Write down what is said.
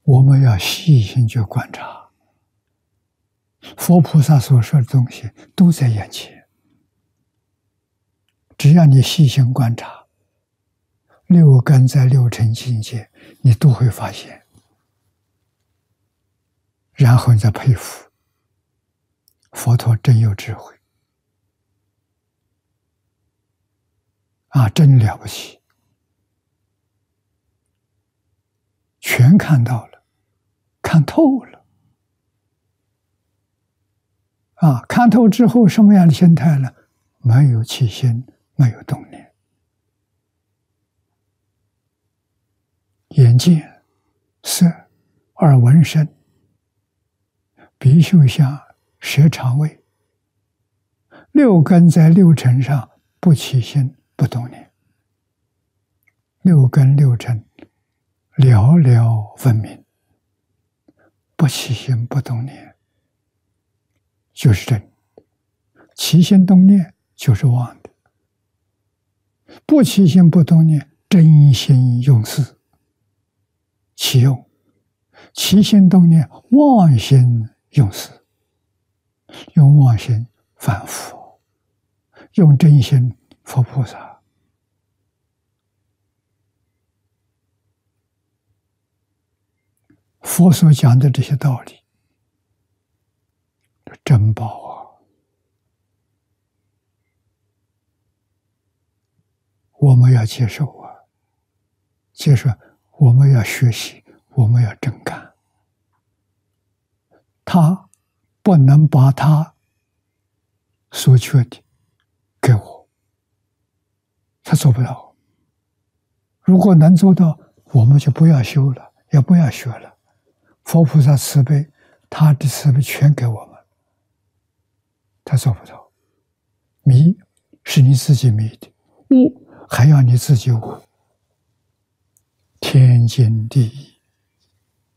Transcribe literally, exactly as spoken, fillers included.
我们要细心去观察，佛菩萨所说的东西都在眼前，只要你细心观察，六根在六尘境界，你都会发现，然后你再佩服佛陀真有智慧啊，真了不起，全看到了，看透了啊！看透之后，什么样的心态呢？没有起心，没有动念，眼见、色、耳闻声、鼻嗅香、舌尝味，六根在六尘上不起心不动念，六根六尘了了分明，不起心不动念就是真，起心动念就是妄的。不起心不动念，真心用事，起用；起心动念，妄心用事。用妄心反佛，用真心佛菩萨。佛所讲的这些道理，珍宝啊！我们要接受啊，接受，我们要学习，我们要真干。他不能把他所缺的给我，他做不到。如果能做到，我们就不要修了，也不要学了。佛菩萨慈悲，他的慈悲全给我们，他做不到。迷是你自己迷的，悟还要你自己悟，天经地义。